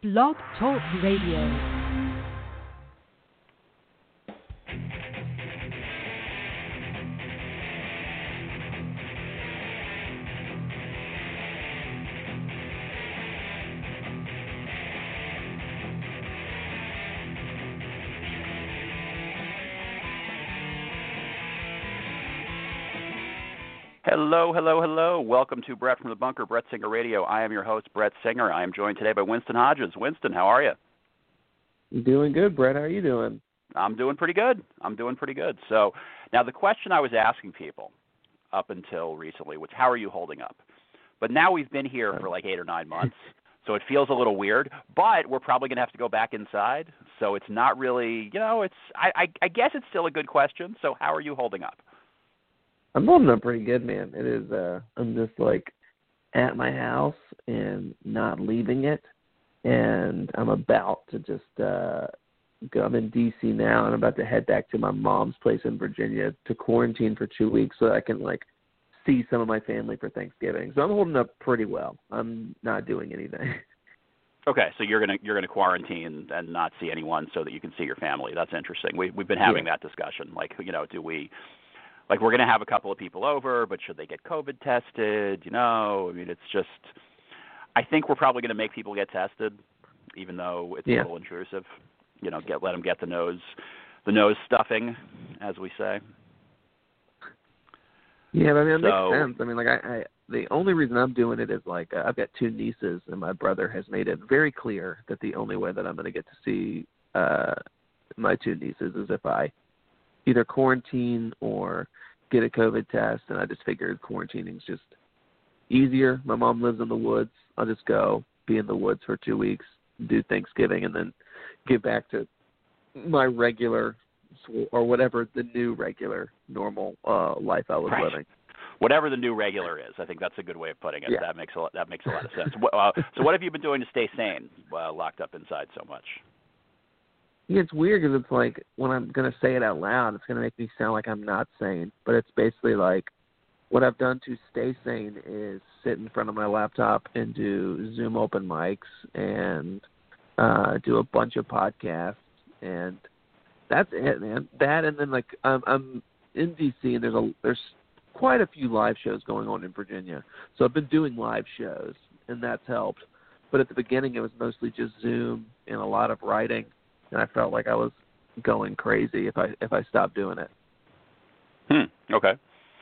Blog Talk Radio. Hello, hello, hello. Welcome to Brett from the Bunker, Brett Singer Radio. I am your host, Brett Singer. I am joined today by Winston Hodges. Winston, how are you? Doing good, Brett. How are you doing? I'm doing pretty good. So now the question I was asking people up until recently was, how are you holding up? But now we've been here for like 8 or 9 months, so it feels a little weird. But we're probably going to have to go back inside, so it's not really, I guess it's still a good question. So how are you holding up? I'm holding up pretty good, man. It is. I'm just like at my house and not leaving it, and I'm about to just go. I'm in D.C. now, and I'm about to head back to my mom's place in Virginia to quarantine for 2 weeks so that I can like see some of my family for Thanksgiving. So I'm holding up pretty well. I'm not doing anything. Okay, so you're gonna quarantine and not see anyone so that you can see your family. That's interesting. We've been having that discussion. Like, do we? Like, we're going to have a couple of people over, but should they get COVID tested? I mean, it's just – I think we're probably going to make people get tested, even though it's a little intrusive. Let them get the nose stuffing, as we say. Yeah, but I mean, it makes sense. I mean, like, I the only reason I'm doing it is, like, I've got 2 nieces, and my brother has made it very clear that the only way that I'm going to get to see my 2 nieces is if I either quarantine or get a COVID test, and I just figured quarantining's just easier. My mom lives in the woods. I'll just go be in the woods for 2 weeks, do Thanksgiving, and then get back to my regular or whatever the new regular normal life I was living. Whatever the new regular is, I think that's a good way of putting it. Yeah. That makes a lot of sense. So what have you been doing to stay sane, locked up inside so much? Yeah, it's weird because it's like when I'm going to say it out loud, it's going to make me sound like I'm not sane. But it's basically like what I've done to stay sane is sit in front of my laptop and do Zoom open mics and do a bunch of podcasts. And that's it, man. That and then like I'm in D.C. and there's quite a few live shows going on in Virginia. So I've been doing live shows, and that's helped. But at the beginning, it was mostly just Zoom and a lot of writing. And I felt like I was going crazy if I stopped doing it. Okay.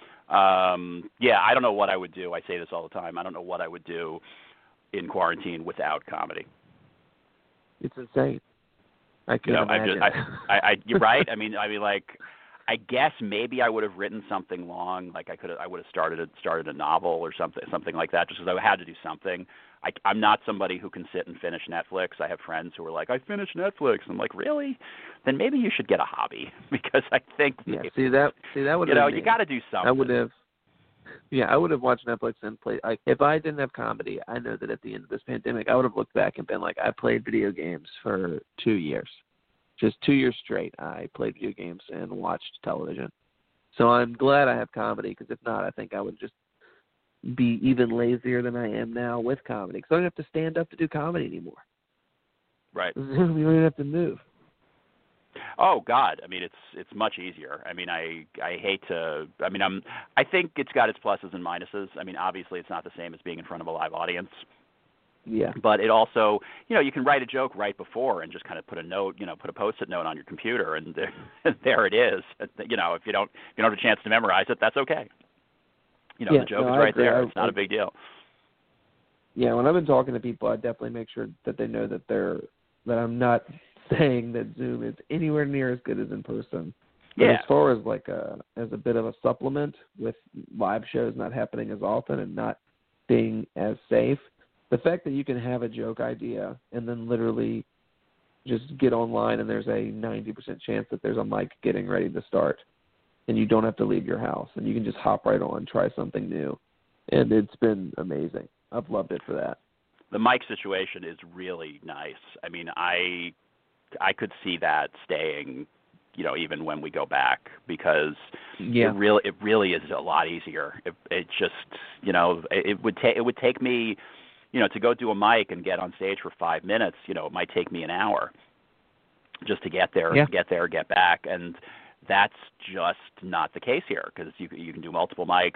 Yeah, I don't know what I would do. I say this all the time. I don't know what I would do in quarantine without comedy. It's insane. I can't imagine. You're right. I mean, like, I guess maybe I would have written something long. Like I would have started a novel or something like that, just because I had to do something. I'm not somebody who can sit and finish Netflix. I have friends who are like, I finished Netflix. I'm like, really? Then maybe you should get a hobby, because I think maybe, see that would you got to do something. I would have watched Netflix and played. If I didn't have comedy, I know that at the end of this pandemic, I would have looked back and been like, I played video games for 2 years, just 2 years straight. I played video games and watched television. So I'm glad I have comedy, because if not, I think I would just be even lazier than I am now with comedy, because I don't have to stand up to do comedy anymore. Right. You don't even have to move. Oh God, I mean it's much easier. I mean I hate to. I mean I think it's got its pluses and minuses. I mean obviously it's not the same as being in front of a live audience. Yeah. But it also, you can write a joke right before and just kind of put a note, put a Post-it note on your computer, and there it is. If you don't have a chance to memorize it, that's okay. The joke is right there. It's not a big deal. Yeah, when I've been talking to people, I definitely make sure that they know that I'm not saying that Zoom is anywhere near as good as in person. But as far as like as a bit of a supplement with live shows not happening as often and not being as safe, the fact that you can have a joke idea and then literally just get online and there's a 90% chance that there's a mic getting ready to start, and you don't have to leave your house, and you can just hop right on, try something new. And it's been amazing. I've loved it for that. The mic situation is really nice. I mean, I could see that staying, even when we go back, because it really is a lot easier. It just, it would take me to go do a mic and get on stage for 5 minutes, it might take me an hour just to get there, get back, and that's just not the case here because you can do multiple mics.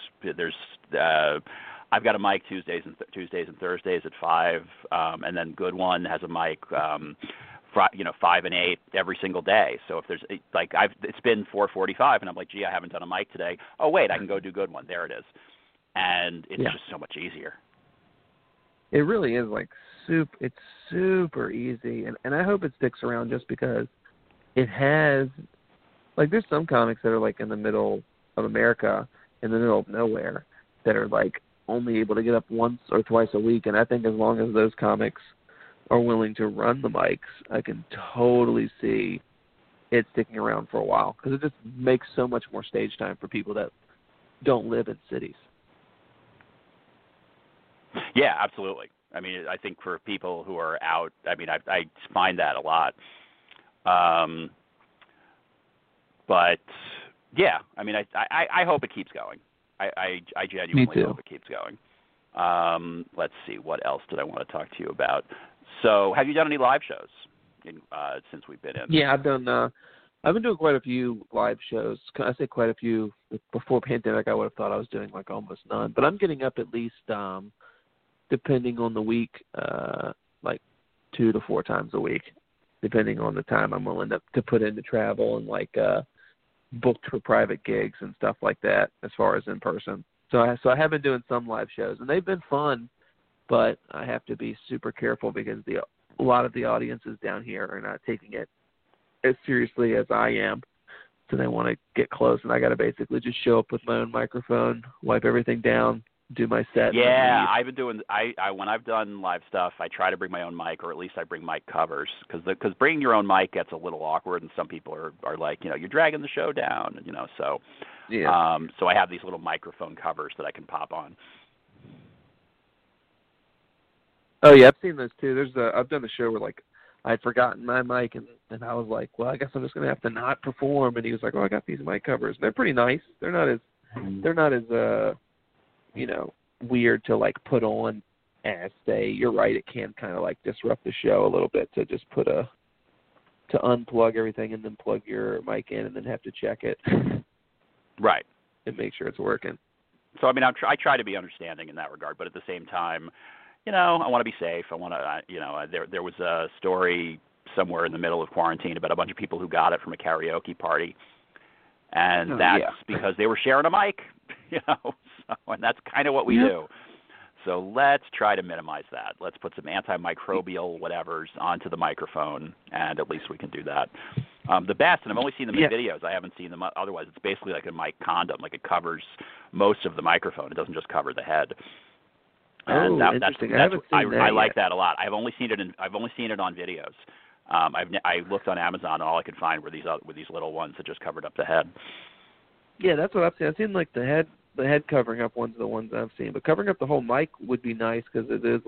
I've got a mic Tuesdays and Thursdays at 5, and then Good One has a mic 5 and 8 every single day. So if there's it's been 4:45 and I'm like, gee, I haven't done a mic today. Oh wait, I can go do Good One. There it is, and it's just so much easier. It really is it's super easy, and I hope it sticks around just because it has there's some comics that are in the middle of America, in the middle of nowhere, that are only able to get up once or twice a week, and I think as long as those comics are willing to run the mics, I can totally see it sticking around for a while because it just makes so much more stage time for people that don't live in cities. Yeah, absolutely. I mean, I think for people who are out, I mean, I find that a lot. But yeah, I mean, I hope it keeps going. I genuinely hope it keeps going. Let's see, what else did I want to talk to you about? So, have you done any live shows since we've been in? Yeah, I've been doing quite a few live shows. I say quite a few. Before pandemic, I would have thought I was doing almost none. But I'm getting up at least, depending on the week, 2 to 4 times a week, depending on the time I'm willing to put into travel and booked for private gigs and stuff like that as far as in person. So I have been doing some live shows, and they've been fun, but I have to be super careful because a lot of the audiences down here are not taking it as seriously as I am. So they want to get close, and I got to basically just show up with my own microphone, wipe everything down, do my set. Yeah, I've been doing. When I've done live stuff, I try to bring my own mic, or at least I bring mic covers, because bringing your own mic gets a little awkward, and some people are like, you're dragging the show down, so. Yeah. So I have these little microphone covers that I can pop on. Oh yeah, I've seen those too. I've done a show where I'd forgotten my mic, and I was like, well, I guess I'm just gonna have to not perform. And he was like, oh, I got these mic covers. They're pretty nice. They're not as weird to put on as, say, you're right, it can kind of disrupt the show a little bit to just to unplug everything and then plug your mic in and then have to check it. Right. And make sure it's working. So, I mean, I try to be understanding in that regard, but at the same time, I want to be safe. I want to, there was a story somewhere in the middle of quarantine about a bunch of people who got it from a karaoke party. And because they were sharing a mic, and that's kind of what we do. So let's try to minimize that. Let's put some antimicrobial whatevers onto the microphone, and at least we can do that. The best, and I've only seen them in videos. I haven't seen them otherwise. It's basically like a mic condom. It covers most of the microphone. It doesn't just cover the head. And interesting. I like that a lot. I've only seen it on videos. I looked on Amazon, and all I could find were these little ones that just covered up the head. Yeah, that's what I've seen. I've seen the head covering up ones are the ones I've seen, but covering up the whole mic would be nice because it is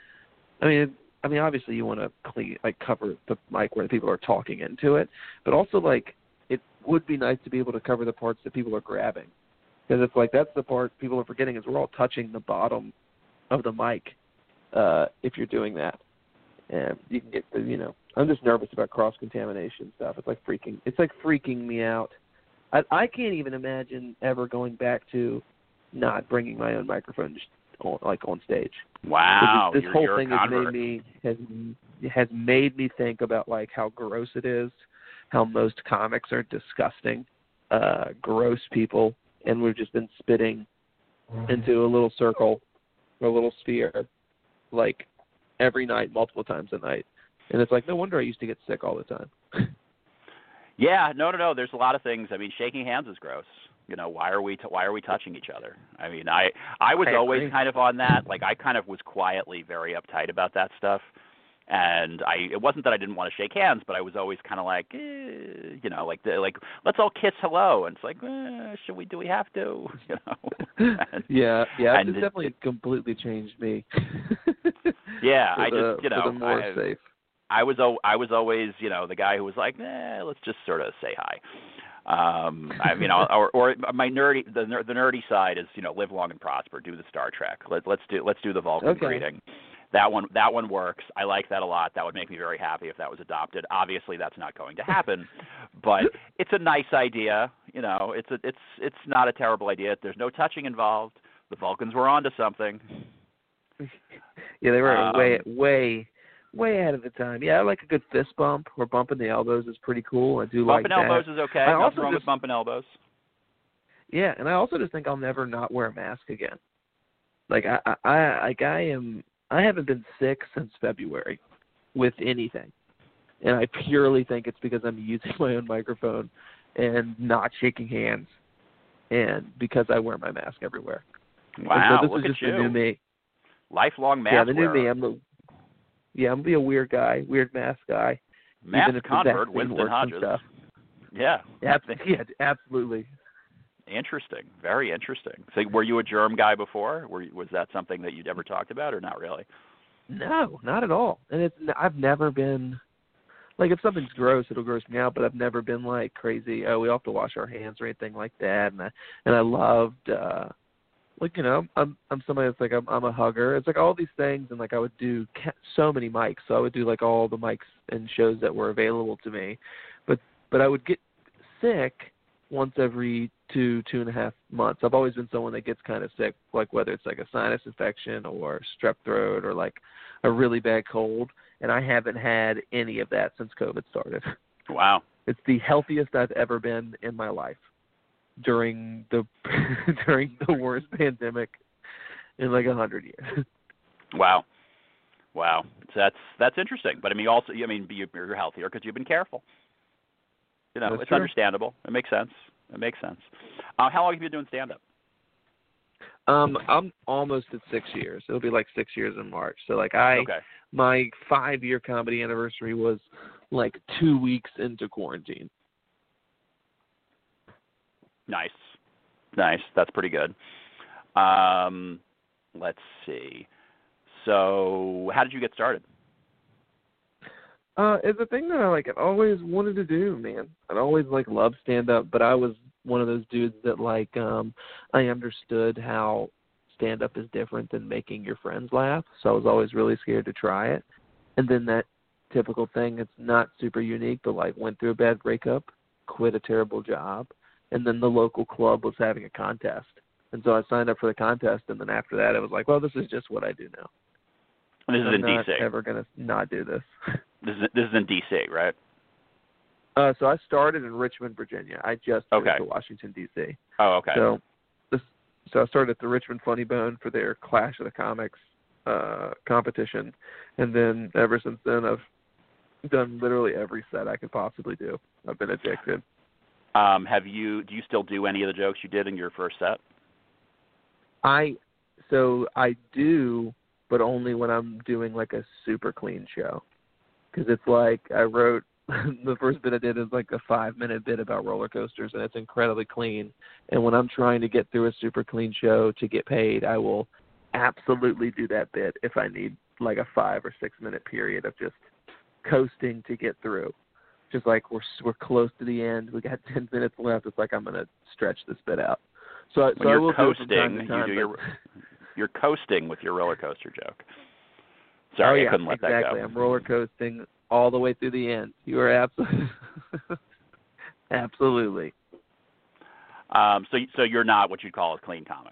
I mean, obviously you want to cover the mic where people are talking into it, but also it would be nice to be able to cover the parts that people are grabbing, because it's that's the part people are forgetting is we're all touching the bottom of the mic if you're doing that, and you can get I'm just nervous about cross-contamination stuff. It's freaking me out. I can't even imagine ever going back to not bringing my own microphone on stage. Wow, this whole thing has made me think about how gross it is, how most comics are disgusting, gross people, and we've just been spitting into a little circle or a little sphere every night, multiple times a night. And it's no wonder I used to get sick all the time. Yeah, no. There's a lot of things. I mean, shaking hands is gross. Why are we touching each other? I mean, I was always kind of on that. I kind of was quietly very uptight about that stuff. And it wasn't that I didn't want to shake hands, but I was always kind of let's all kiss hello. And it's should we? Do we have to? And, yeah. It's definitely completely changed me. Yeah, for the more safe. I was always, the guy who was let's just sort of say hi. I mean, or my the nerdy side is, live long and prosper. Do the Star Trek. Let's do the Vulcan greeting. That one works. I like that a lot. That would make me very happy if that was adopted. Obviously, that's not going to happen, but it's a nice idea. It's not a terrible idea. There's no touching involved. The Vulcans were onto something. Yeah, they were way ahead of the time. Yeah, I like a good fist bump or bumping the elbows is pretty cool. I do like that. Bumping elbows is okay. Nothing wrong with bumping elbows. Yeah, and I also just think I'll never not wear a mask again. Like I haven't been sick since February with anything. And I purely think it's because I'm using my own microphone and not shaking hands, and because I wear my mask everywhere. Wow, so this look is just at you. The new me. Lifelong mask wearer. Yeah, the new wearer. me. I'm going to be a weird guy, weird mask guy. Mask even if convert, the Winston Hodges. Yeah, absolutely. Interesting, very interesting. So, were you a germ guy before? Was that something that you'd ever talked about, or not really? No, not at all. And I've never been like, if something's gross, it'll gross me out. But I've never been like crazy. Oh, we all have to wash our hands or anything like that. And I loved, I'm somebody that's like I'm a hugger. It's like all these things, and like I would do so many mics. So I would do like all the mics and shows that were available to me, but I would get sick once every 2.5 months. I've always been someone that gets kind of sick, like whether it's like a sinus infection or strep throat or like a really bad cold, and I haven't had any of that since COVID started. Wow. It's the healthiest I've ever been in my life during the worst pandemic in like 100 years. Wow. So that's interesting. But you're healthier because you've been careful. That's it's true. Understandable. It makes sense. How long have you been doing stand-up? I'm almost at 6 years. It'll be like 6 years in March. So like my 5-year comedy anniversary was like 2 weeks into quarantine. Nice. That's pretty good. Let's see. So, how did you get started? It's a thing that I've always wanted to do, man. I'd always loved stand up, but I was one of those dudes that I understood how stand up is different than making your friends laugh. So I was always really scared to try it. And then that typical thing, it's not super unique, but went through a bad breakup, quit a terrible job, and then the local club was having a contest. And so I signed up for the contest, and then after that, it was like, well, this is just what I do now. And this is in D.C. I'm never going to not do this. This is in D.C., right? So I started in Richmond, Virginia. I just moved to Washington, D.C. Oh, okay. So I started at the Richmond Funny Bone for their Clash of the Comics competition, and then ever since then, I've done literally every set I could possibly do. I've been addicted. Do you still do any of the jokes you did in your first set? I do, but only when I'm doing a super clean show. Because it's I wrote, the first bit I did is a 5-minute bit about roller coasters, and it's incredibly clean. And when I'm trying to get through a super clean show to get paid, I will absolutely do that bit if I need a 5 or 6 minute period of just coasting to get through. Just we're close to the end. We got 10 minutes left. It's I'm going to stretch this bit out. So I will coasting, do it from time to time, you're coasting with your roller coaster joke. Sorry, I couldn't let that go. Exactly. I'm roller coasting all the way through the end. You are absolutely. So you're not what you'd call a clean comic.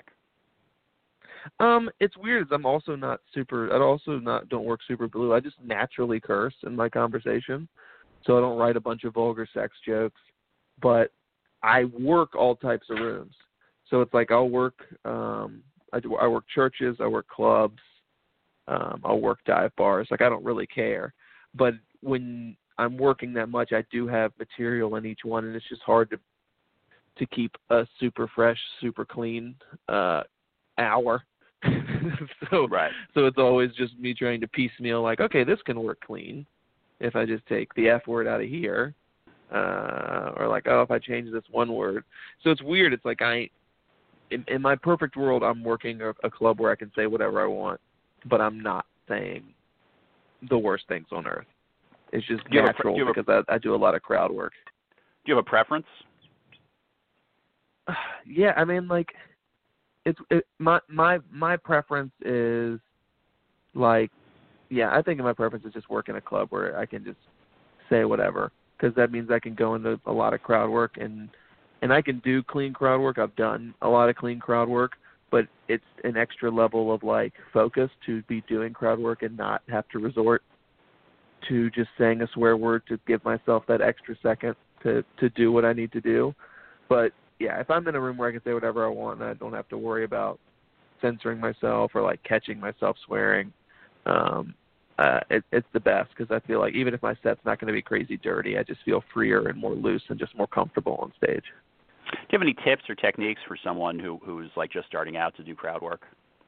It's weird. I'm also not super. I also don't work super blue. I just naturally curse in my conversation, so I don't write a bunch of vulgar sex jokes. But I work all types of rooms. So it's I'll work. I work churches. I work clubs. I'll work dive bars. I don't really care. But when I'm working that much, I do have material in each one, and it's just hard to keep a super fresh, super clean hour. So it's always just me trying to piecemeal okay, this can work clean if I just take the F word out of here, or if I change this one word. So it's weird. It's in my perfect world, I'm working a club where I can say whatever I want, but I'm not saying the worst things on earth. It's just natural because I do a lot of crowd work. Do you have a preference? Yeah, I mean, like, my preference is, like, yeah, I think my preference is just work in a club where I can just say whatever, because that means I can go into a lot of crowd work, and I can do clean crowd work. I've done a lot of clean crowd work, but it's an extra level of, like, focus to be doing crowd work and not have to resort to just saying a swear word to give myself that extra second to do what I need to do. But, yeah, if I'm in a room where I can say whatever I want and I don't have to worry about censoring myself or, like, catching myself swearing, it's the best, because I feel like even if my set's not going to be crazy dirty, I just feel freer and more loose and just more comfortable on stage. Do you have any tips or techniques for someone who's like just starting out to do crowd work?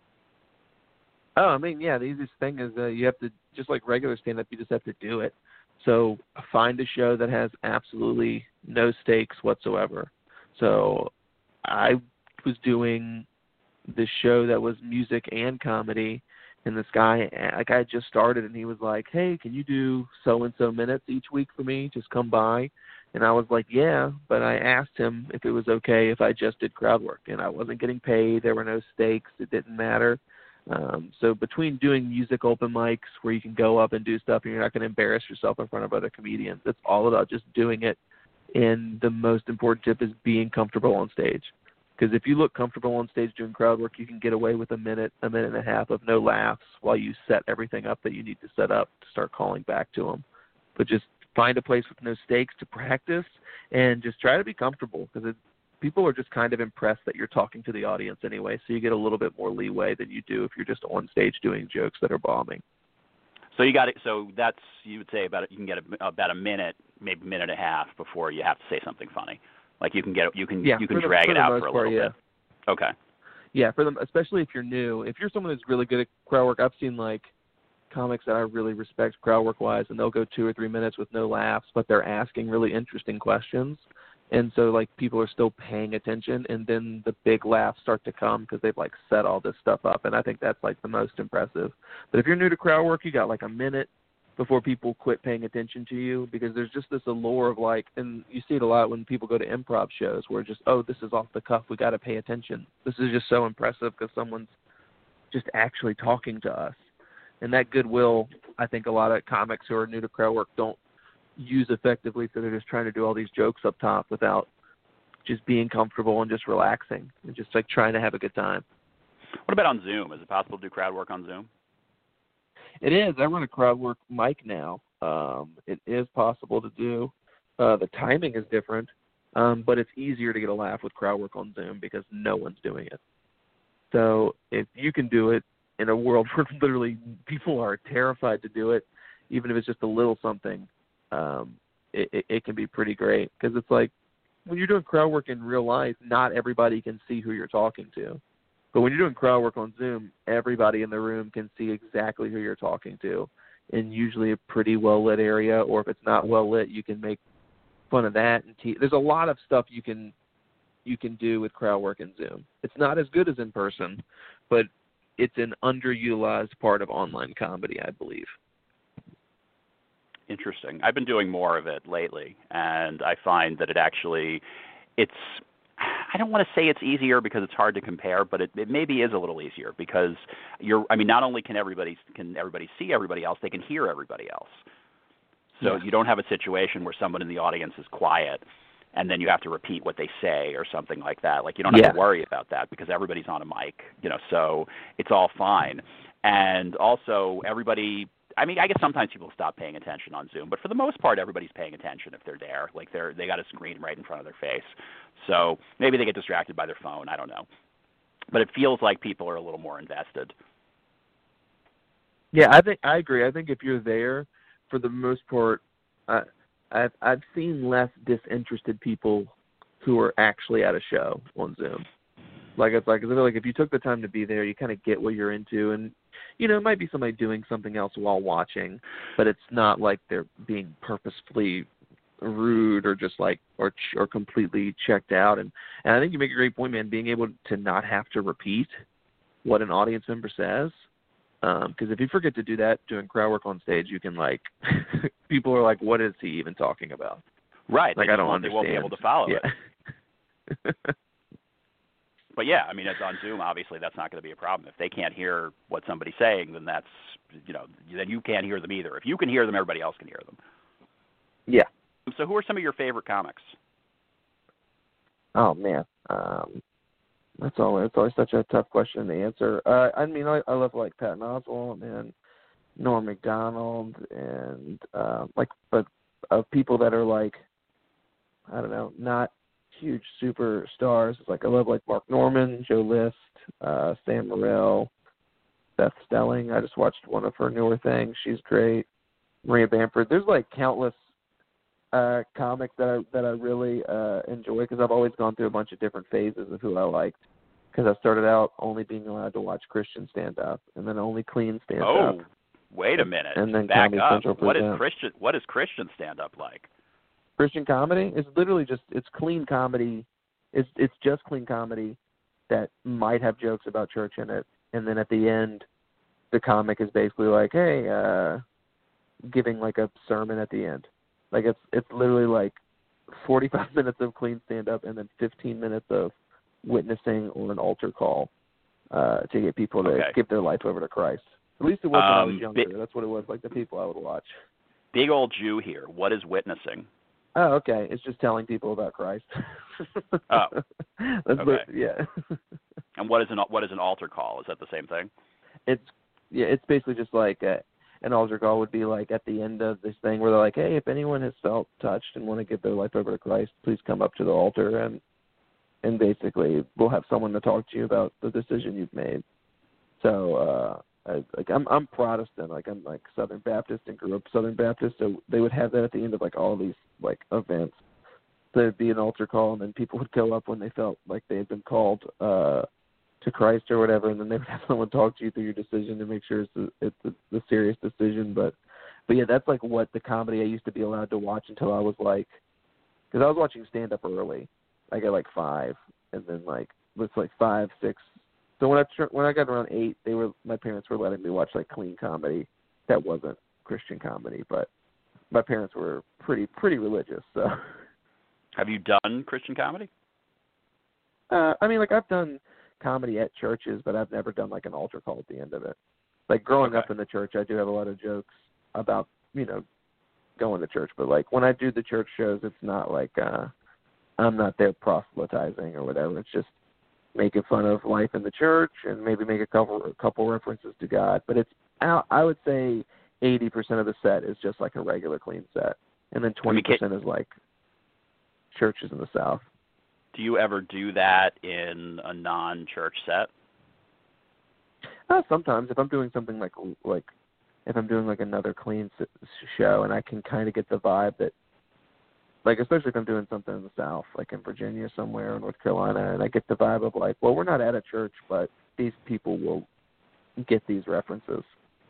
Oh, I mean, yeah, the easiest thing is you have to, just like regular stand-up, you just have to do it. So find a show that has absolutely no stakes whatsoever. So I was doing this show that was music and comedy, and this guy, like, I had just started, and he was like, hey, can you do so-and-so minutes each week for me? Just come by. And I was like, yeah, but I asked him if it was okay if I just did crowd work, and I wasn't getting paid. There were no stakes. It didn't matter. So between doing music open mics where you can go up and do stuff and you're not going to embarrass yourself in front of other comedians, it's all about just doing it. And the most important tip is being comfortable on stage. Because if you look comfortable on stage doing crowd work, you can get away with a minute and a half of no laughs while you set everything up that you need to set up to start calling back to them. But just find a place with no stakes to practice and just try to be comfortable, because people are just kind of impressed that you're talking to the audience anyway, so you get a little bit more leeway than you do if you're just on stage doing jokes that are bombing. So you got it. So that's, you would say about it. You can get about a minute, maybe a minute and a half before you have to say something funny. Like you can drag it out for a little bit. Okay. Yeah, for them, especially if you're new. If you're someone who's really good at crowd work, I've seen like comics that I really respect crowd work wise, and they'll go 2 or 3 minutes with no laughs, but they're asking really interesting questions. And so, like, people are still paying attention, and then the big laughs start to come because they've, like, set all this stuff up. And I think that's, like, the most impressive. But if you're new to crowd work, you got, like, a minute before people quit paying attention to you, because there's just this allure of, like, and you see it a lot when people go to improv shows where just, oh, this is off the cuff, we got to pay attention. This is just so impressive because someone's just actually talking to us. And that goodwill, I think a lot of comics who are new to crowd work don't use effectively, so they're just trying to do all these jokes up top without just being comfortable and just relaxing and just like trying to have a good time. What about on Zoom? Is it possible to do crowd work on Zoom? It is. I run a crowd work mic now. It is possible to do. The timing is different, but it's easier to get a laugh with crowd work on Zoom because no one's doing it. So if you can do it in a world where literally people are terrified to do it, even if it's just a little something, it can be pretty great, because it's like when you're doing crowd work in real life, not everybody can see who you're talking to. But when you're doing crowd work on Zoom, everybody in the room can see exactly who you're talking to, in usually a pretty well-lit area, or if it's not well-lit, you can make fun of that. And there's a lot of stuff you can do with crowd work in Zoom. It's not as good as in person, but it's an underutilized part of online comedy, I believe. Interesting. I've been doing more of it lately, and I find that it's, I don't want to say it's easier because it's hard to compare, but it maybe is a little easier because not only can everybody see everybody else, they can hear everybody else. So You don't have a situation where someone in the audience is quiet and then you have to repeat what they say or something like that. Like, you don't have to worry about that because everybody's on a mic, so it's all fine. And also everybody, I guess sometimes people stop paying attention on Zoom, but for the most part, everybody's paying attention if they're there. Like they got a screen right in front of their face. So maybe they get distracted by their phone. I don't know. But it feels like people are a little more invested. Yeah, I agree. I think if you're there, for the most part, I've seen less disinterested people who are actually at a show on Zoom. I feel like if you took the time to be there, you kind of get what you're into, and it might be somebody doing something else while watching, but it's not like they're being purposefully rude or just like or completely checked out. And I think you make a great point, man. Being able to not have to repeat what an audience member says, because if you forget to do that doing crowd work on stage, you can people are like, what is he even talking about? Right. I don't understand. They won't be able to follow it. But yeah, I mean, it's on Zoom. Obviously, that's not going to be a problem. If they can't hear what somebody's saying, then that's, then you can't hear them either. If you can hear them, everybody else can hear them. Yeah. So, who are some of your favorite comics? Oh man, it's always such a tough question to answer. I mean, I love like Patton Oswalt and Norm Macdonald and but of people that are like, I don't know, not huge superstars. It's like I love like Mark Norman, Joe List, Sam Morril, Beth Stelling. I just watched one of her newer things. She's great. Maria Bamford. There's like countless comics that I really enjoy because I've always gone through a bunch of different phases of who I liked. Because I started out only being allowed to watch Christian stand-up, and then only clean stand-up. Oh, wait a minute. And then back Comedy up. Central presents. What is Christian stand-up like? Christian comedy is literally it's clean comedy. It's just clean comedy that might have jokes about church in it, and then at the end, the comic is basically like, hey, giving like a sermon at the end. Like it's literally like 45 minutes of clean stand-up and then 15 minutes of witnessing or an altar call to get people to give their life over to Christ. At least it was when I was younger. That's what it was, like the people I would watch. Big old Jew here. What is witnessing? Oh, okay. It's just telling people about Christ. Oh, that's okay. Yeah. And what is an altar call? Is that the same thing? It's basically just like an altar call would be like at the end of this thing where they're like, hey, if anyone has felt touched and want to give their life over to Christ, please come up to the altar and basically we'll have someone to talk to you about the decision you've made. So I'm Protestant, like I'm like Southern Baptist and grew up Southern Baptist, so they would have that at the end of like all these like events. So it'd be an altar call, and then people would go up when they felt like they had been called to Christ or whatever, and then they would have someone talk to you through your decision to make sure it's a serious decision. But yeah, that's like what the comedy I used to be allowed to watch until I was like, because I was watching stand up early. I got like 5, and then like it's like 5, 6. So when I got around 8, my parents were letting me watch like clean comedy that wasn't Christian comedy, but my parents were pretty religious. So have you done Christian comedy? I mean, like I've done comedy at churches, but I've never done like an altar call at the end of it. Like growing up in the church, I do have a lot of jokes about going to church, but like when I do the church shows, it's not like I'm not there proselytizing or whatever. It's just making fun of life in the church and maybe make a couple references to God. But it's I would say 80% of the set is just like a regular clean set, and then 20% is like churches in the South. Do you ever do that in a non-church set? Sometimes if I'm doing something like if I'm doing like another clean show and I can kind of get the vibe that, like, especially if I'm doing something in the South, like in Virginia somewhere or North Carolina, and I get the vibe of like, well, we're not at a church, but these people will get these references.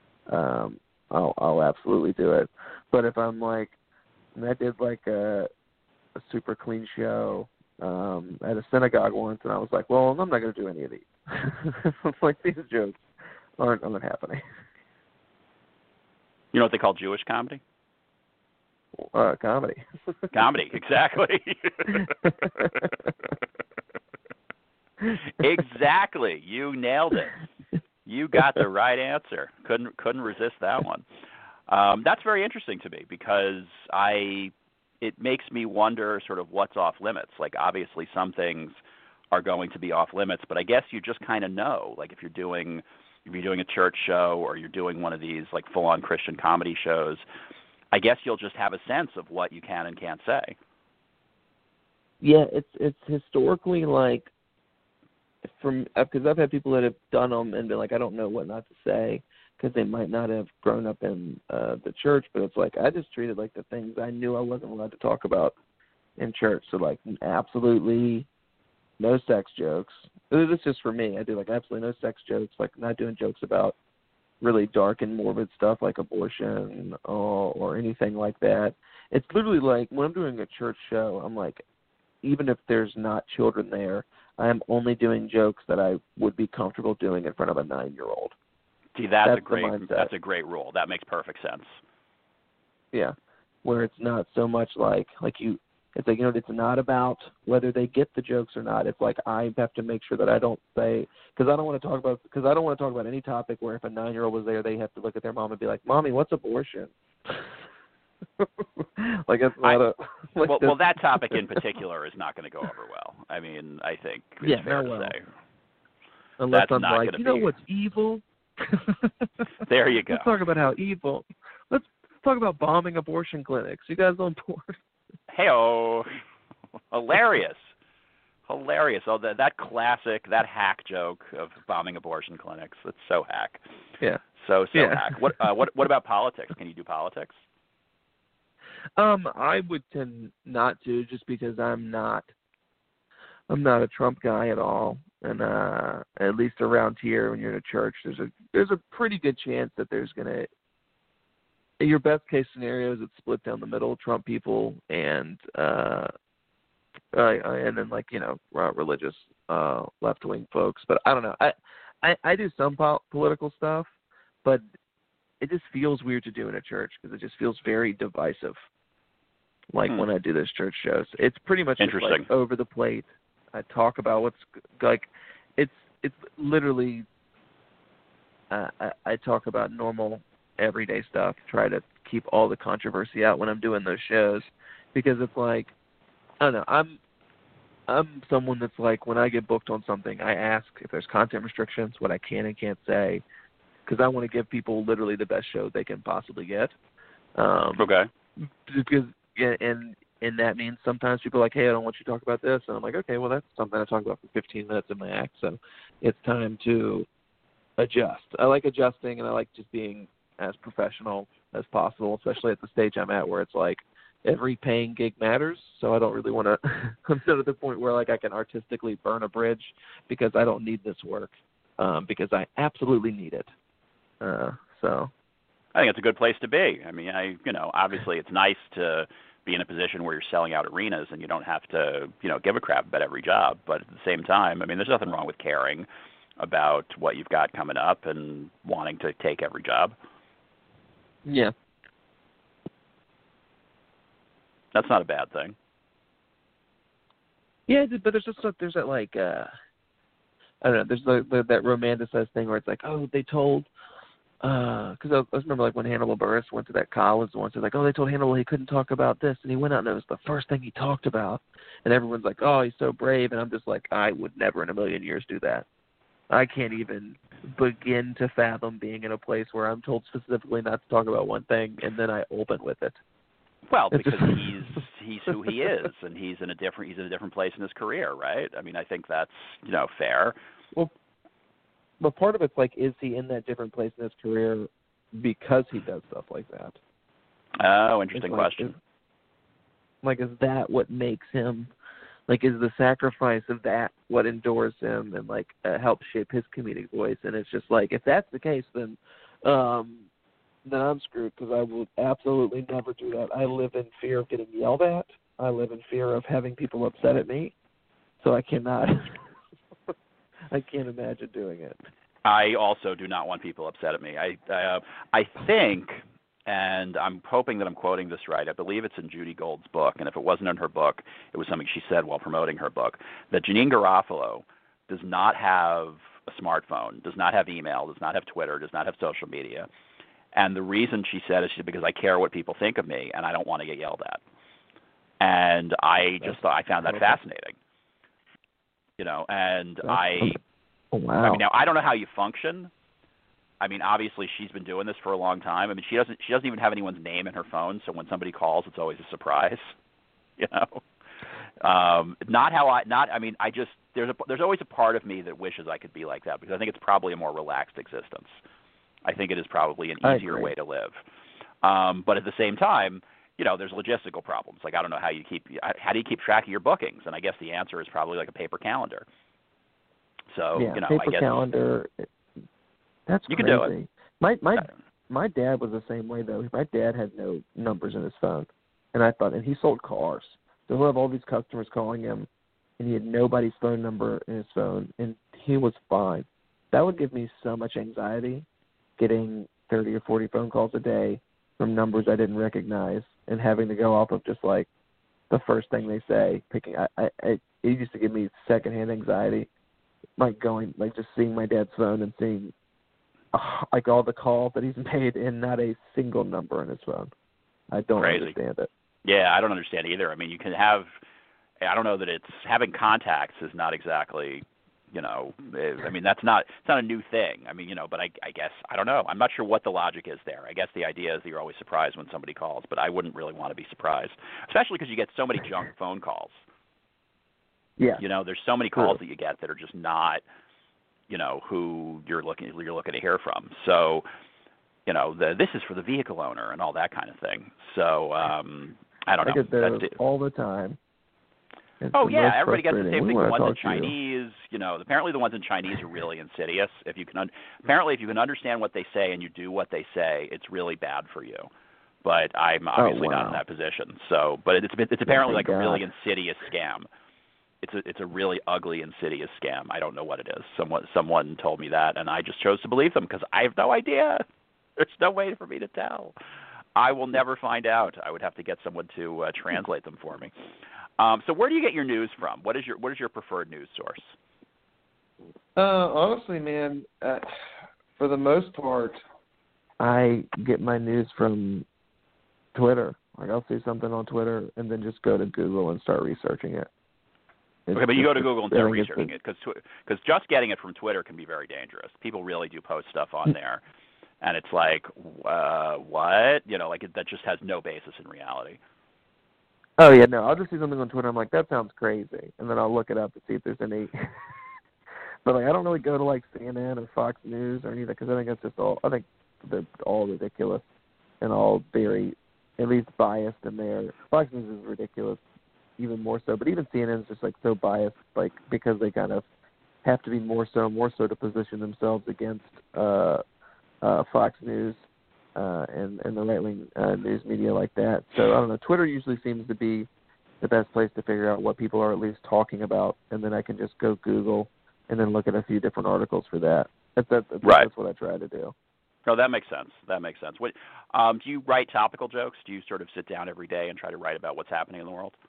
I'll absolutely do it. But if I'm like, and I did like a super clean show at a synagogue once, and I was like, well, I'm not going to do any of these. I'm like, these jokes aren't happening. You know what they call Jewish comedy? Comedy. Comedy, exactly. Exactly. You nailed it. You got the right answer. Couldn't resist that one. That's very interesting to me because it makes me wonder sort of what's off limits. Like obviously some things are going to be off limits, but I guess you just kind of know. Like if you're doing a church show or you're doing one of these like full-on Christian comedy shows, I guess you'll just have a sense of what you can and can't say. Yeah, it's historically like because I've had people that have done them and been like, I don't know what not to say because they might not have grown up in the church, but it's like I just treated like the things I knew I wasn't allowed to talk about in church. So like absolutely no sex jokes. This is just for me. I do like absolutely no sex jokes, like not doing jokes about really dark and morbid stuff like abortion or anything like that. It's literally like when I'm doing a church show, I'm like, even if there's not children there, I am only doing jokes that I would be comfortable doing in front of a 9-year-old. See, that's a great rule. That makes perfect sense. Yeah, where it's not so much like It's like, it's not about whether they get the jokes or not. It's like I have to make sure that I don't say, because I don't want to talk about any topic where if a 9-year-old was there, they have to look at their mom and be like, "Mommy, what's abortion?" Like it's not well, that topic in particular is not going to go over well. I mean, I think it's fair to say. Unless that's I'm not like, know what's evil? There you go. Let's talk about how evil. Let's talk about bombing abortion clinics. You guys on board? Hey-oh. Hilarious. Oh, that classic, that hack joke of bombing abortion clinics. That's so hack. Yeah. So yeah. hack. What about politics? Can you do politics? I would tend not to, just because I'm not a Trump guy at all. And at least around here, when you're in a church, there's a pretty good chance that there's gonna. Your best case scenario is it's split down the middle, Trump people and then religious left wing folks. But I don't know. I do some political stuff, but it just feels weird to do in a church because it just feels very divisive. Like when I do those church shows, it's pretty much just like over the plate. I talk about what's like. It's literally. I talk about normal, everyday stuff. Try to keep all the controversy out when I'm doing those shows, because it's like, I don't know. I'm someone that's like, when I get booked on something, I ask if there's content restrictions, what I can and can't say, because I want to give people literally the best show they can possibly get. Okay. Because and that means sometimes people are like, hey, I don't want you to talk about this. And I'm like, okay, well, that's something I talk about for 15 minutes in my act, so it's time to adjust. I like adjusting, and I like just being as professional as possible, especially at the stage I'm at where it's like every paying gig matters, so I don't really want to – I'm not at the point where like I can artistically burn a bridge because I don't need this work because I absolutely need it. So I think it's a good place to be. I mean, obviously it's nice to – be in a position where you're selling out arenas and you don't have to, give a crap about every job. But at the same time, I mean, there's nothing wrong with caring about what you've got coming up and wanting to take every job. Yeah. That's not a bad thing. Yeah, but there's that like, I don't know, there's that romanticized thing where it's like, oh, they told, because I remember like when Hannibal Buress went to that college once, they're like, oh, they told Hannibal he couldn't talk about this, and he went out and it was the first thing he talked about, and everyone's like, oh, he's so brave, and I'm just like, I would never in a million years do that. I can't even begin to fathom being in a place where I'm told specifically not to talk about one thing, and then I open with it. Well, because he's who he is, and he's in a different place in his career, right? I mean, I think that's fair. Well, but part of it's like, is he in that different place in his career because he does stuff like that? Oh, interesting question. Is that what makes him? Like, is the sacrifice of that what endures him and like helps shape his comedic voice? And it's just like, if that's the case, then I'm screwed, because I will absolutely never do that. I live in fear of getting yelled at. I live in fear of having people upset at me. So I cannot. I can't imagine doing it. I also do not want people upset at me. I think, and I'm hoping that I'm quoting this right, I believe it's in Judy Gold's book, and if it wasn't in her book, it was something she said while promoting her book, that Janeane Garofalo does not have a smartphone, does not have email, does not have Twitter, does not have social media. And the reason she said is because I care what people think of me, and I don't want to get yelled at. And I found that fascinating. Oh, wow. I mean, now I don't know how you function. I mean, obviously she's been doing this for a long time. I mean, she doesn't even have anyone's name in her phone, so when somebody calls, it's always a surprise. There's always a part of me that wishes I could be like that, because I think it's probably a more relaxed existence. I think it is probably an easier way to live. But at the same time, there's logistical problems. Like, I don't know how do you keep track of your bookings? And I guess the answer is probably like a paper calendar. So, yeah, I guess calendar. That's you crazy. can do it. My dad was the same way though. My dad had no numbers in his phone, and he sold cars. So he'll have all these customers calling him, and he had nobody's phone number in his phone, and he was fine. That would give me so much anxiety, getting 30 or 40 phone calls a day from numbers I didn't recognize, and having to go off of just like the first thing they say. It used to give me secondhand anxiety, just seeing my dad's phone and seeing like all the calls that he's made and not a single number in his phone. I don't understand it. Yeah, I don't understand either. I mean, you can have. I don't know that it's having contacts is not exactly. I mean, it's not a new thing. I mean, but I guess, I don't know. I'm not sure what the logic is there. I guess the idea is that you're always surprised when somebody calls, but I wouldn't really want to be surprised, especially because you get so many junk phone calls. Yeah. There's so many calls that you get that are just not, who you're looking to hear from. So, this is for the vehicle owner and all that kind of thing. So, I don't know. I get those all the time. Oh yeah, everybody gets the same thing. The ones in Chinese, apparently the ones in Chinese are really insidious. If you can understand what they say and you do what they say, it's really bad for you. But I'm obviously not in that position. So, but it's apparently like a really insidious scam. It's a really ugly, insidious scam. I don't know what it is. Someone told me that, and I just chose to believe them because I have no idea. There's no way for me to tell. I will never find out. I would have to get someone to translate them for me. So where do you get your news from? What is your preferred news source? Honestly, man, for the most part, I get my news from Twitter. Like I'll see something on Twitter and then just go to Google and start researching it. Okay, but you go to Google and start researching it because just getting it from Twitter can be very dangerous. People really do post stuff on there, and it's like, what? That just has no basis in reality. Oh, yeah, no, I'll just see something on Twitter. I'm like, that sounds crazy. And then I'll look it up to see if there's any. But, I don't really go to, CNN or Fox News or anything because I think it's just I think they're all ridiculous and all very, at least biased in there. Fox News is ridiculous, even more so. But even CNN is just, so biased, because they kind of have to be more so to position themselves against Fox News. And the right-wing news media like that. So, I don't know. Twitter usually seems to be the best place to figure out what people are at least talking about, and then I can just go Google and then look at a few different articles for that. That's what I try to do. No, that makes sense. What, do you write topical jokes? Do you sort of sit down every day and try to write about what's happening in the world?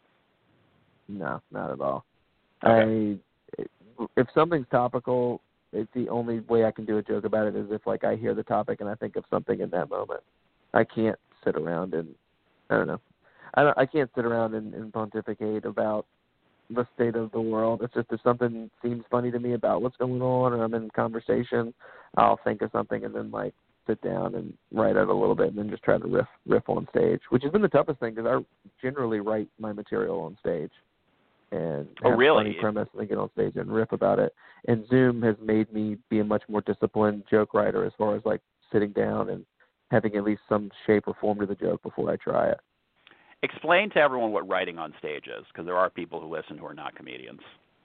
No, not at all. Okay. If something's topical, it's the only way I can do a joke about it is if, I hear the topic and I think of something in that moment. I can't sit around and, I don't know. I can't sit around and pontificate about the state of the world. It's just if something seems funny to me about what's going on or I'm in conversation, I'll think of something and then, sit down and write it a little bit and then just try to riff on stage, which has been the toughest thing because I generally write my material on stage. And have funny premise and then get on stage and riff about it. And Zoom has made me be a much more disciplined joke writer as far as sitting down and having at least some shape or form to the joke before I try it. Explain to everyone what writing on stage is, because there are people who listen who are not comedians.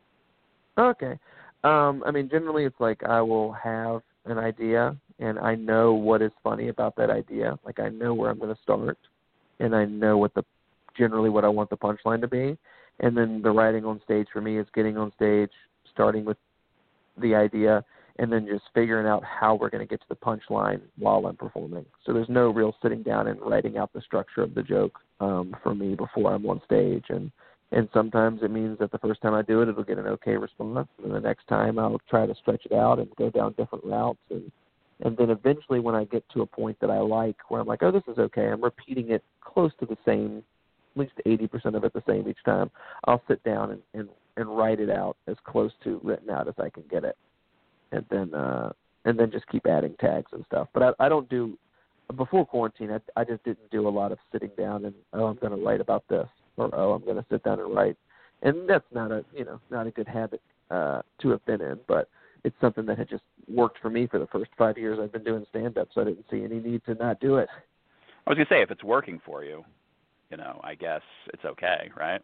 Okay. Generally it's I will have an idea and I know what is funny about that idea. I know where I'm going to start and I know generally what I want the punchline to be. And then the writing on stage for me is getting on stage, starting with the idea, and then just figuring out how we're going to get to the punchline while I'm performing. So there's no real sitting down and writing out the structure of the joke for me before I'm on stage. And sometimes it means that the first time I do it, it'll get an okay response. And the next time I'll try to stretch it out and go down different routes. And then eventually when I get to a point that I like, where I'm like, oh, this is okay, I'm repeating it close to the same, at least 80% of it the same each time, I'll sit down and write it out as close to written out as I can get it. And then just keep adding tags and stuff. But I don't do, before quarantine, I just didn't do a lot of sitting down and, oh, I'm going to write about this, or, oh, I'm going to sit down and write. And that's not a good habit to have been in, but it's something that had just worked for me for the first 5 years I've been doing stand-up, so I didn't see any need to not do it. I was going to say, if it's working for you, I guess it's okay, right?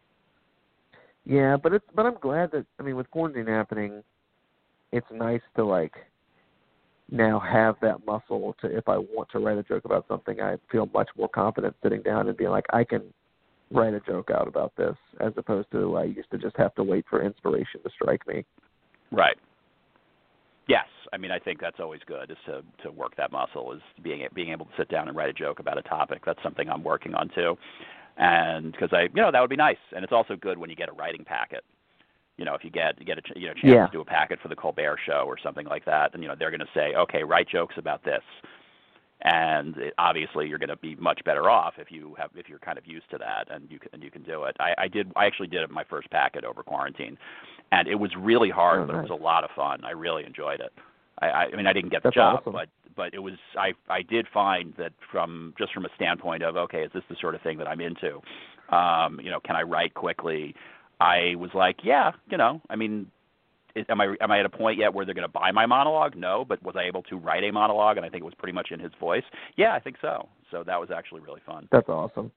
Yeah, but I'm glad that, with quarantine happening, it's nice to, now have that muscle to, if I want to write a joke about something, I feel much more confident sitting down and being like, I can write a joke out about this, as opposed to I used to just have to wait for inspiration to strike me. Right. Yes, I think that's always good, is to work that muscle, is being able to sit down and write a joke about a topic. That's something I'm working on too. And because that would be nice. And it's also good when you get a writing packet. If you get a chance Yeah. to do a packet for the Colbert Show or something like that, then they're going to say, okay, write jokes about this, and obviously you're going to be much better off if you're kind of used to that and you can do it. I actually did it my first packet over quarantine, and it was really hard, but nice. It was a lot of fun. I really enjoyed it. I mean, I didn't get the That's job, awesome. but it was I did find that from a standpoint of, okay, is this the sort of thing that I'm into? Can I write quickly? I was like, yeah, I mean, am I at a point yet where they're going to buy my monologue? No, but was I able to write a monologue, and I think it was pretty much in his voice? Yeah, I think so. So that was actually really fun. That's awesome.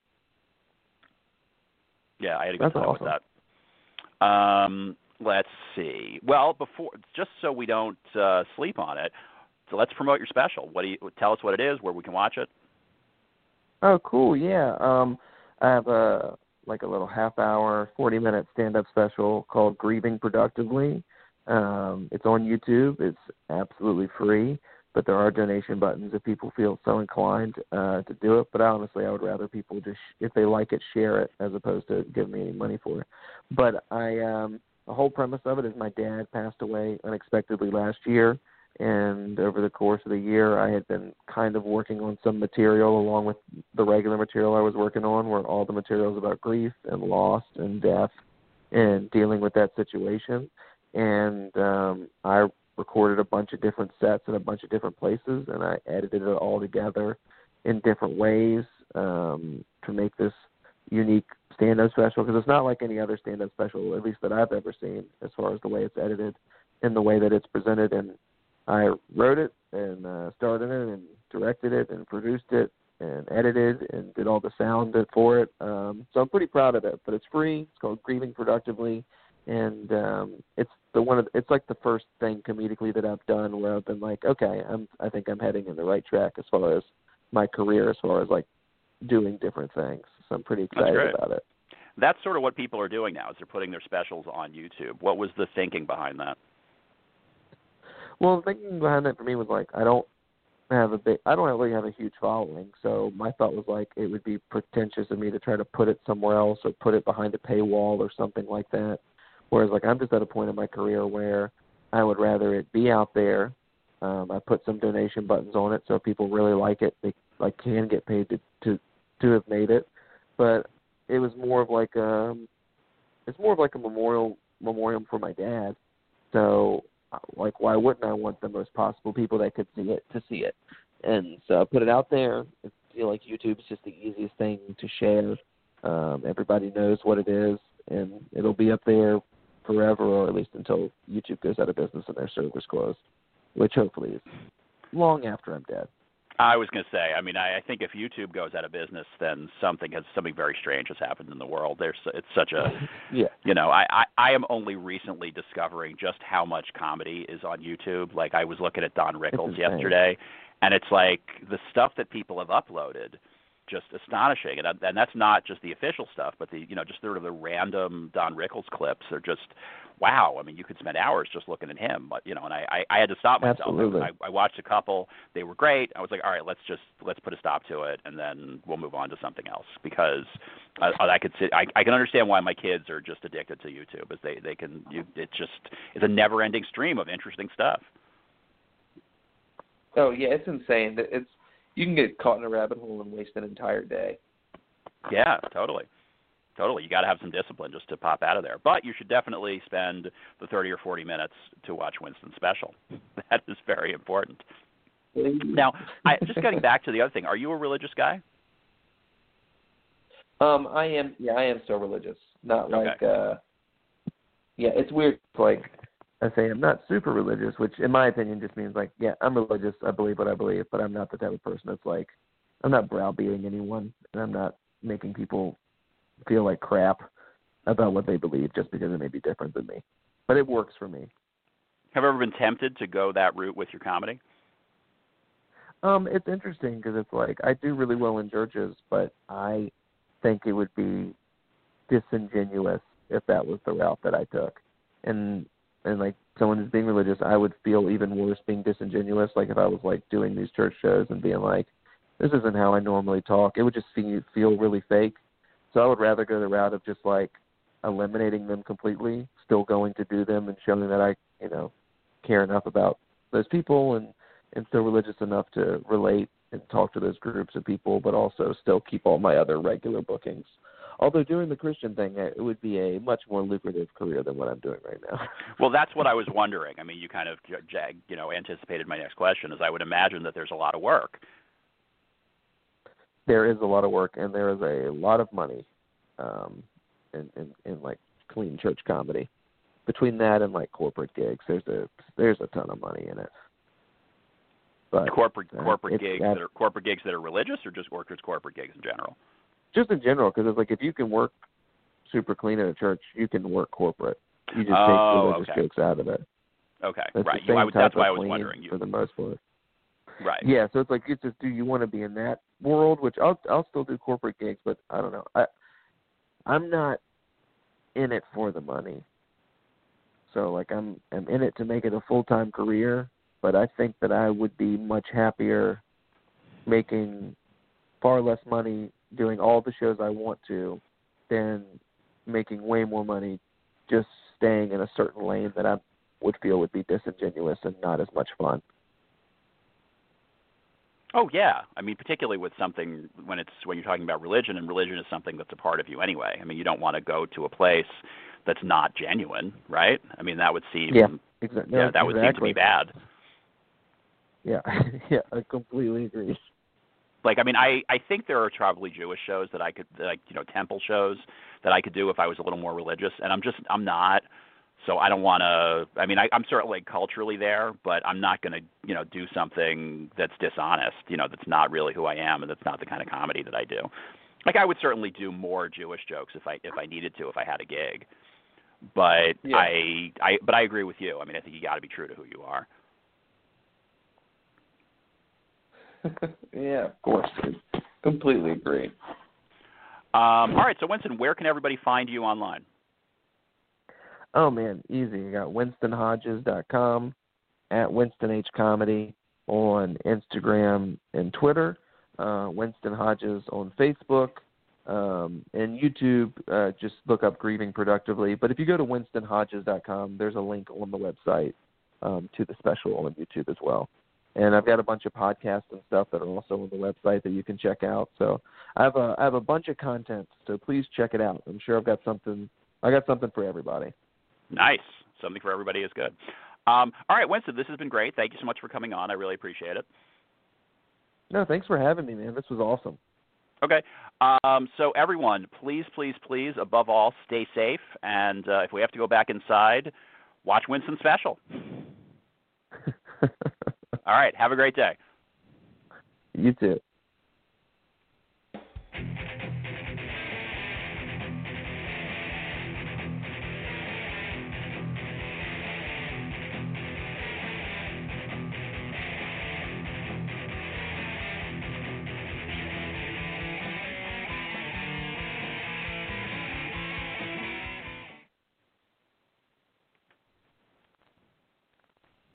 Yeah, I had a good time awesome. with that. Let's see. Well, just so we don't sleep on it, so let's promote your special. Tell us what it is, where we can watch it. Oh, cool. Yeah. I have a little half-hour, 40-minute stand-up special called Grieving Productively. It's on YouTube. It's absolutely free, but there are donation buttons if people feel so inclined to do it. But honestly, I would rather people just, if they like it, share it as opposed to give me any money for it. But the whole premise of it is my dad passed away unexpectedly last year, and over the course of the year, I had been kind of working on some material along with the regular material I was working on, where all the materials about grief and loss and death and dealing with that situation. And I recorded a bunch of different sets in a bunch of different places, and I edited it all together in different ways to make this unique stand-up special, because it's not like any other stand-up special, at least that I've ever seen, as far as the way it's edited and the way that it's presented. And I wrote it and starred in it and directed it and produced it and edited and did all the sound for it. So I'm pretty proud of it. But it's free. It's called Grieving Productively, and it's like the first thing comedically that I've done where I've been like, okay, I think I'm heading in the right track as far as my career, as far as like doing different things. So I'm pretty excited about it. That's sort of what people are doing now, is they're putting their specials on YouTube. What was the thinking behind that? Well, the thinking behind that for me was like, I don't really have a huge following, so my thought was like it would be pretentious of me to try to put it somewhere else or put it behind a paywall or something like that. Whereas like I'm just at a point in my career where I would rather it be out there. I put some donation buttons on it, so if people really like it, they can get paid to have made it. But it was more of like a memorial for my dad. So like, why wouldn't I want the most possible people that could see it to see it? And so I put it out there. I feel like YouTube's just the easiest thing to share. Everybody knows what it is, and it'll be up there forever, or at least until YouTube goes out of business and their servers close, which hopefully is long after I'm dead. I was going to say, I mean, I think if YouTube goes out of business, then something very strange has happened in the world. It's such a, yeah. I am only recently discovering just how much comedy is on YouTube. Like, I was looking at Don Rickles yesterday, and it's like the stuff that people have uploaded, just astonishing. And that's not just the official stuff, but just sort of the random Don Rickles clips are just, wow. I mean, you could spend hours just looking at him, but and I had to stop myself. Absolutely. I watched a couple; they were great. I was like, all right, let's put a stop to it, and then we'll move on to something else, because I can understand why my kids are just addicted to YouTube, as it's a never-ending stream of interesting stuff. Oh yeah, it's insane. You can get caught in a rabbit hole and waste an entire day. Yeah, totally. You got to have some discipline just to pop out of there. But you should definitely spend the 30 or 40 minutes to watch Winston's special. That is very important. Now, just getting back to the other thing, are you a religious guy? I am. Yeah, I am still religious. Not like. Okay. Yeah, it's weird. It's like I say, I'm not super religious, which in my opinion just means like, yeah, I'm religious. I believe what I believe, but I'm not the type of person that's like, I'm not browbeating anyone, and I'm not making people feel like crap about what they believe just because it may be different than me. But it works for me. Have you ever been tempted to go that route with your comedy? It's interesting because it's like I do really well in churches, but I think it would be disingenuous if that was the route that I took. And like someone who's being religious, I would feel even worse being disingenuous. Like if I was like doing these church shows and being like, this isn't how I normally talk, it would just feel really fake. So I would rather go the route of just like eliminating them completely, still going to do them and showing that I, care enough about those people and still religious enough to relate and talk to those groups of people, but also still keep all my other regular bookings. Although doing the Christian thing, it would be a much more lucrative career than what I'm doing right now. Well, that's what I was wondering. I mean, you kind of, anticipated my next question, is I would imagine that there's a lot of work. There is a lot of work, and there is a lot of money in like clean church comedy. Between that and like corporate gigs, there's a ton of money in it. But corporate gigs that are religious, or just corporate gigs in general? Just in general, because it's like if you can work super clean at a church, you can work corporate. You just take religious jokes out of it. Okay, that's right. That's why I was wondering. For the most part. Right. Yeah, so it's like, it's just, do you want to be in that world? Which I'll still do corporate gigs, but I don't know. I'm not in it for the money. So like I'm in it to make it a full-time career, but I think that I would be much happier making far less money doing all the shows I want to than making way more money just staying in a certain lane that I would feel would be disingenuous and not as much fun. Oh yeah, I mean, particularly with something when you're talking about religion, and religion is something that's a part of you anyway. I mean, you don't want to go to a place that's not genuine, right? I mean, that would seem exactly. Would seem to be bad. Yeah, yeah, I completely agree. Like, I mean, I think there are probably Jewish shows that I could, temple shows that I could do if I was a little more religious, and I'm not. So I don't want to. I mean, I'm certainly culturally there, but I'm not going to, do something that's dishonest. That's not really who I am, and that's not the kind of comedy that I do. Like, I would certainly do more Jewish jokes if I needed to, if I had a gig. But yeah. I agree with you. I mean, I think you got to be true to who you are. Yeah, of course, dude. Completely agree. All right, so Winston, where can everybody find you online? Oh man, easy. You got WinstonHodges.com, at Winston H Comedy on Instagram and Twitter, Winston Hodges on Facebook, and YouTube. Just look up Grieving Productively. But if you go to WinstonHodges.com, there's a link on the website to the special on YouTube as well. And I've got a bunch of podcasts and stuff that are also on the website that you can check out. So I have a bunch of content. So please check it out. I'm sure I got something for everybody. Nice. Something for everybody is good. All right, Winston, this has been great. Thank you so much for coming on. I really appreciate it. No, thanks for having me, man. This was awesome. Okay. So everyone, please, please, please, above all, stay safe. And if we have to go back inside, watch Winston's special. All right. Have a great day. You too.